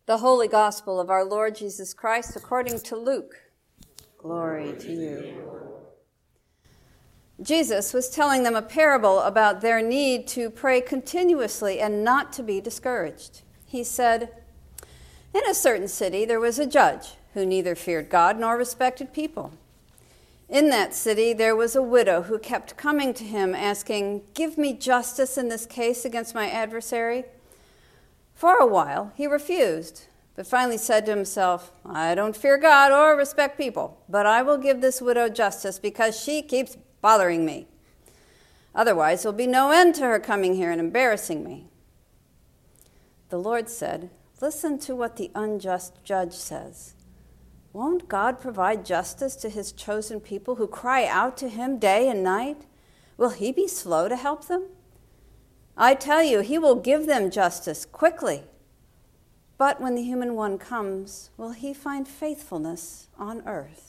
The Holy Gospel of our Lord Jesus Christ according to Luke. Glory to you. Jesus was telling them a parable about their need to pray continuously and not to be discouraged. He said, "In a certain city there was a judge who neither feared God nor respected people. In that city there was a widow who kept coming to him asking, 'Give me justice in this case against my adversary.' For a while he refused, but finally said to himself, 'I don't fear God or respect people, but I will give this widow justice because she keeps bothering me. Otherwise there'll be no end to her coming here and embarrassing me.' The Lord said, 'Listen to what the unjust judge says. Won't God provide justice to his chosen people who cry out to him day and night? Will he be slow to help them? I tell you, he will give them justice quickly. But when the human one comes, will he find faithfulness on earth?'"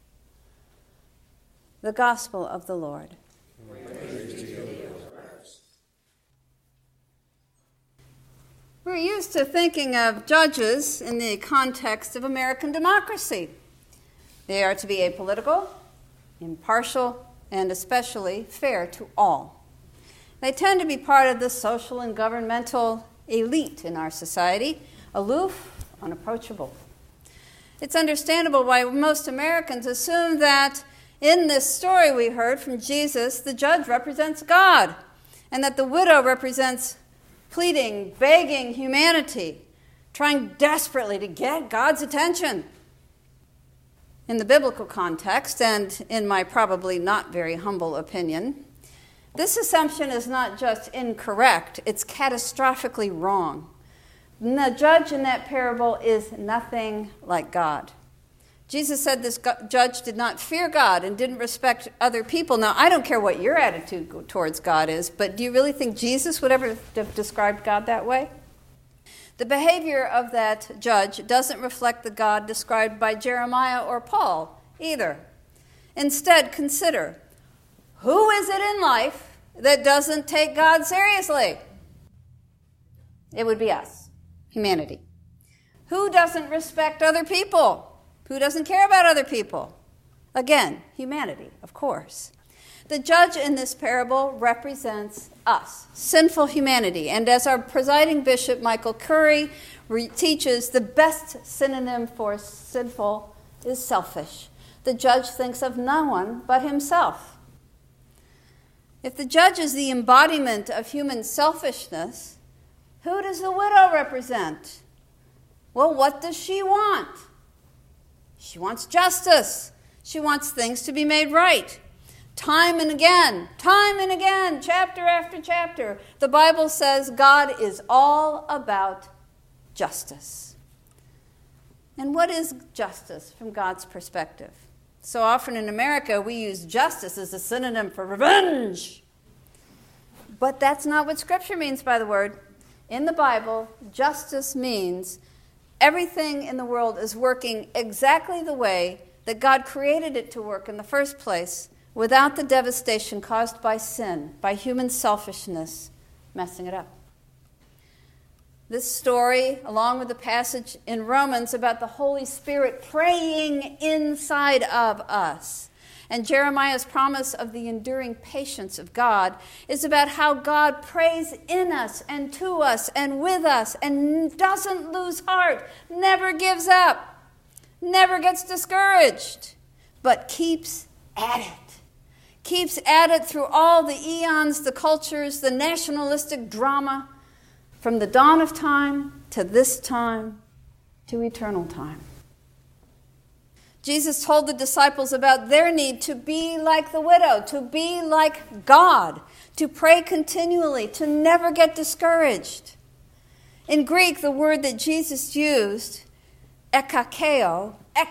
The Gospel of the Lord. Praise to you, Christ. We're used to thinking of judges in the context of American democracy. They are to be apolitical, impartial, and especially fair to all. They tend to be part of the social and governmental elite in our society, aloof, unapproachable. It's understandable why most Americans assume that in this story we heard from Jesus, the judge represents God, and that the widow represents pleading, begging humanity, trying desperately to get God's attention. In the biblical context, and in my probably not very humble opinion, this assumption is not just incorrect, it's catastrophically wrong. The judge in that parable is nothing like God. Jesus said this judge did not fear God and didn't respect other people. Now, I don't care what your attitude towards God is, but do you really think Jesus would ever have described God that way? The behavior of that judge doesn't reflect the God described by Jeremiah or Paul either. Instead, consider, who is it in life that doesn't take God seriously? It would be us, humanity. Who doesn't respect other people? Who doesn't care about other people? Again, humanity, of course. The judge in this parable represents us, sinful humanity. And as our presiding bishop, Michael Curry, teaches, the best synonym for sinful is selfish. The judge thinks of no one but himself. If the judge is the embodiment of human selfishness, who does the widow represent? Well, what does she want? She wants justice. She wants things to be made right. Time and again, chapter after chapter, the Bible says God is all about justice. And what is justice from God's perspective? So often in America, we use justice as a synonym for revenge. But that's not what Scripture means by the word. In the Bible, justice means everything in the world is working exactly the way that God created it to work in the first place, without the devastation caused by sin, by human selfishness messing it up. This story, along with the passage in Romans about the Holy Spirit praying inside of us, and Jeremiah's promise of the enduring patience of God, is about how God prays in us and to us and with us and doesn't lose heart, never gives up, never gets discouraged, but keeps at it. Keeps at it through all the eons, the cultures, the nationalistic drama, from the dawn of time to this time to eternal time. Jesus told the disciples about their need to be like the widow, to be like God, to pray continually, to never get discouraged. In Greek, the word that Jesus used, ekakeo,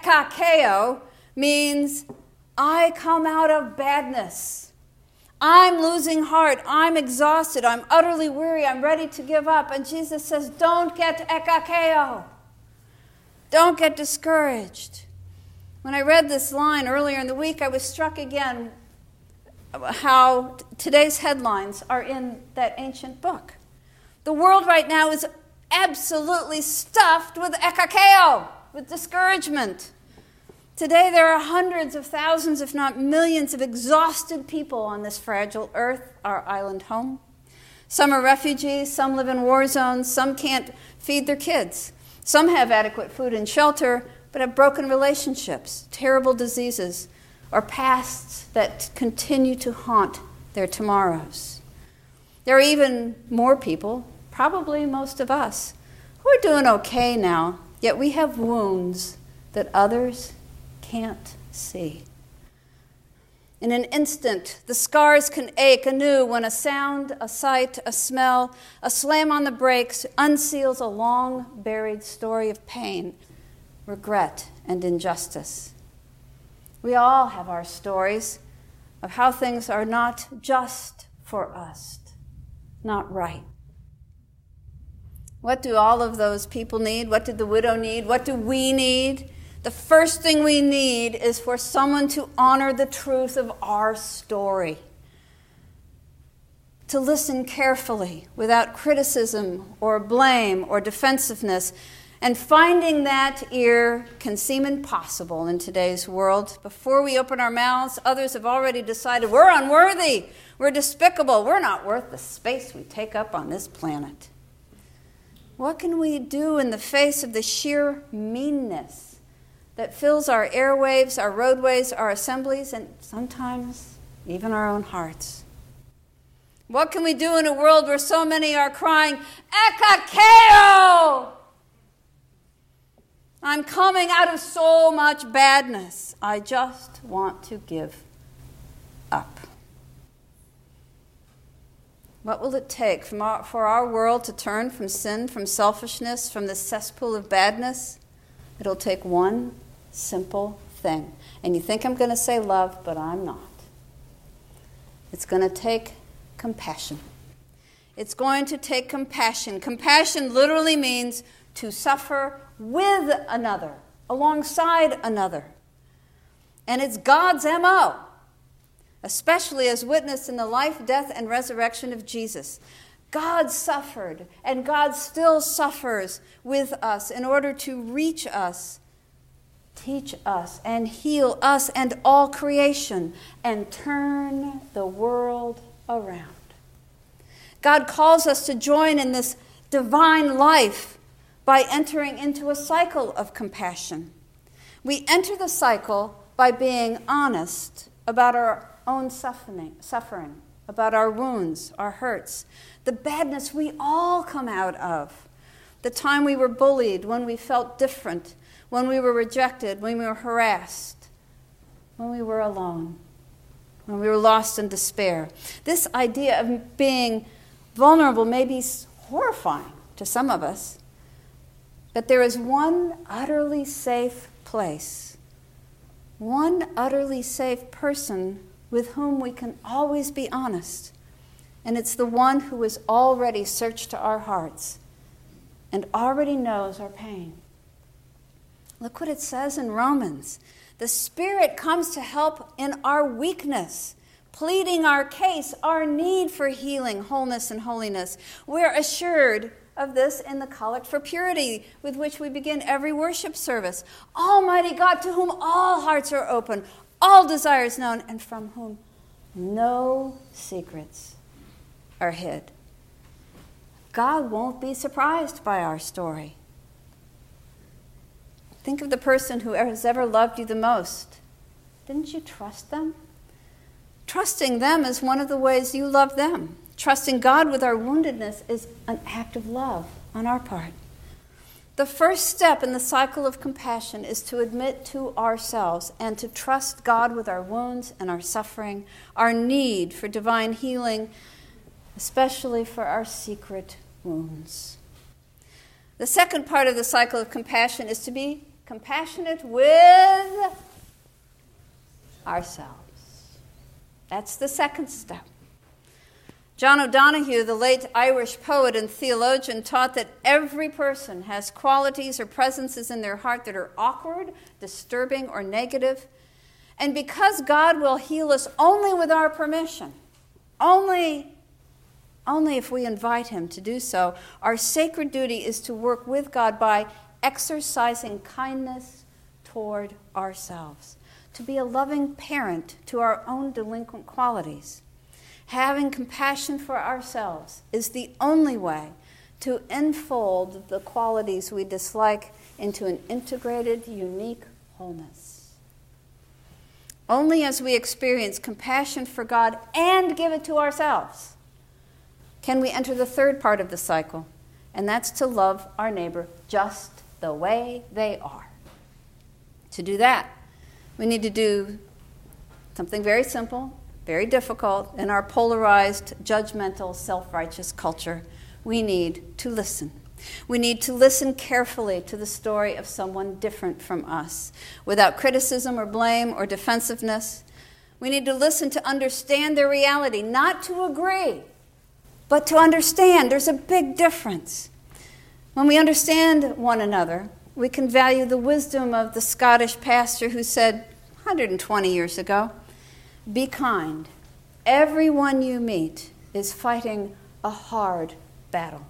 means I come out of badness. I'm losing heart. I'm exhausted. I'm utterly weary. I'm ready to give up. And Jesus says, don't get ekakeo. Don't get discouraged. When I read this line earlier in the week, I was struck again how today's headlines are in that ancient book. The world right now is absolutely stuffed with ekakeo, with discouragement. Today there are hundreds of thousands, if not millions, of exhausted people on this fragile earth, our island home. Some are refugees, some live in war zones, some can't feed their kids. Some have adequate food and shelter, but have broken relationships, terrible diseases, or pasts that continue to haunt their tomorrows. There are even more people, probably most of us, who are doing okay now, yet we have wounds that others can't see. In an instant, the scars can ache anew when a sound, a sight, a smell, a slam on the brakes unseals a long-buried story of pain, regret, and injustice. We all have our stories of how things are not just for us, not right. What do all of those people need? What did the widow need? What do we need? The first thing we need is for someone to honor the truth of our story, to listen carefully without criticism or blame or defensiveness. And finding that ear can seem impossible in today's world. Before we open our mouths, others have already decided we're unworthy, we're despicable, we're not worth the space we take up on this planet. What can we do in the face of the sheer meanness that fills our airwaves, our roadways, our assemblies, and sometimes even our own hearts? What can we do in a world where so many are crying, "Ekakeo! I'm coming out of so much badness. I just want to give up." What will it take for our world to turn from sin, from selfishness, from the cesspool of badness? It'll take one simple thing. And you think I'm going to say love, but I'm not. It's going to take compassion. It's going to take compassion. Compassion literally means to suffer with another, alongside another. And it's God's M.O., especially as witnessed in the life, death, and resurrection of Jesus. God suffered, and God still suffers with us in order to reach us, teach us, and heal us and all creation, and turn the world around. God calls us to join in this divine life by entering into a cycle of compassion. We enter the cycle by being honest about our own suffering, about our wounds, our hurts, the badness we all come out of, the time we were bullied, when we felt different, when we were rejected, when we were harassed, when we were alone, when we were lost in despair. This idea of being vulnerable may be horrifying to some of us, but there is one utterly safe place, one utterly safe person with whom we can always be honest. And it's the one who has already searched our hearts and already knows our pain. Look what it says in Romans. The Spirit comes to help in our weakness, pleading our case, our need for healing, wholeness, and holiness. We're assured of this in the Collect for Purity, with which we begin every worship service. Almighty God, to whom all hearts are open, all desires known, and from whom no secrets are hid. God won't be surprised by our story. Think of the person who has ever loved you the most. Didn't you trust them? Trusting them is one of the ways you love them. Trusting God with our woundedness is an act of love on our part. The first step in the cycle of compassion is to admit to ourselves and to trust God with our wounds and our suffering, our need for divine healing, especially for our secret wounds. The second part of the cycle of compassion is to be compassionate with ourselves. That's the second step. John O'Donohue, the late Irish poet and theologian, taught that every person has qualities or presences in their heart that are awkward, disturbing, or negative. And because God will heal us only with our permission, only only if we invite him to do so. Our sacred duty is to work with God by exercising kindness toward ourselves, to be a loving parent to our own delinquent qualities. Having compassion for ourselves is the only way to enfold the qualities we dislike into an integrated, unique wholeness. Only as we experience compassion for God and give it to ourselves can we enter the third part of the cycle, and that's to love our neighbor just the way they are. To do that, we need to do something very simple, very difficult in our polarized, judgmental, self-righteous culture. We need to listen. We need to listen carefully to the story of someone different from us, without criticism or blame or defensiveness. We need to listen to understand their reality, not to agree, but to understand. There's a big difference. When we understand one another, we can value the wisdom of the Scottish pastor who said 120 years ago, "Be kind. Everyone you meet is fighting a hard battle."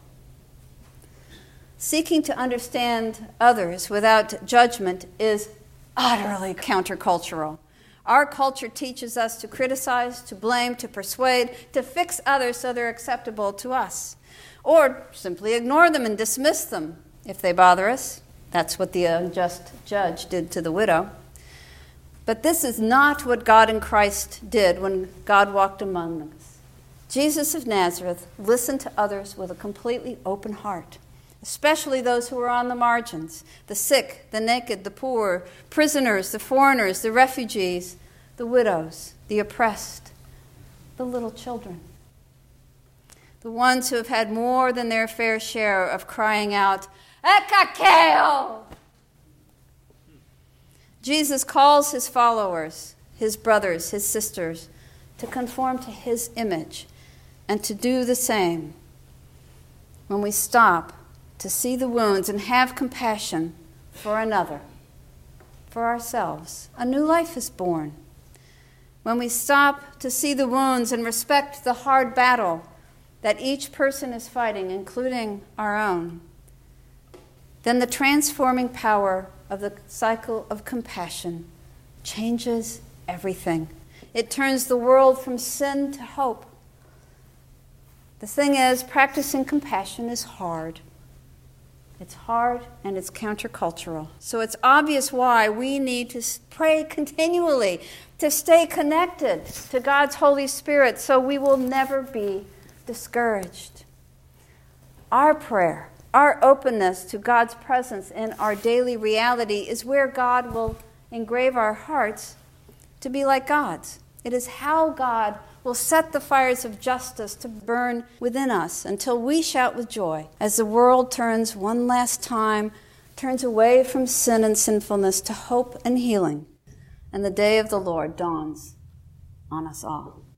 Seeking to understand others without judgment is utterly countercultural. Our culture teaches us to criticize, to blame, to persuade, to fix others so they're acceptable to us, or simply ignore them and dismiss them if they bother us. That's what the unjust judge did to the widow. But this is not what God in Christ did when God walked among us. Jesus of Nazareth listened to others with a completely open heart, especially those who were on the margins, the sick, the naked, the poor, prisoners, the foreigners, the refugees, the widows, the oppressed, the little children, the ones who have had more than their fair share of crying out, "Ekakeo!" Jesus calls his followers, his brothers, his sisters, to conform to his image and to do the same. When we stop to see the wounds and have compassion for another, for ourselves, a new life is born. When we stop to see the wounds and respect the hard battle that each person is fighting, including our own, then the transforming power of the cycle of compassion changes everything. It turns the world from sin to hope. The thing is, practicing compassion is hard. It's hard and it's countercultural. So it's obvious why we need to pray continually, to stay connected to God's Holy Spirit so we will never be discouraged. Our prayer, our openness to God's presence in our daily reality is where God will engrave our hearts to be like God's. It is how God will set the fires of justice to burn within us until we shout with joy as the world turns one last time, turns away from sin and sinfulness to hope and healing, and the day of the Lord dawns on us all.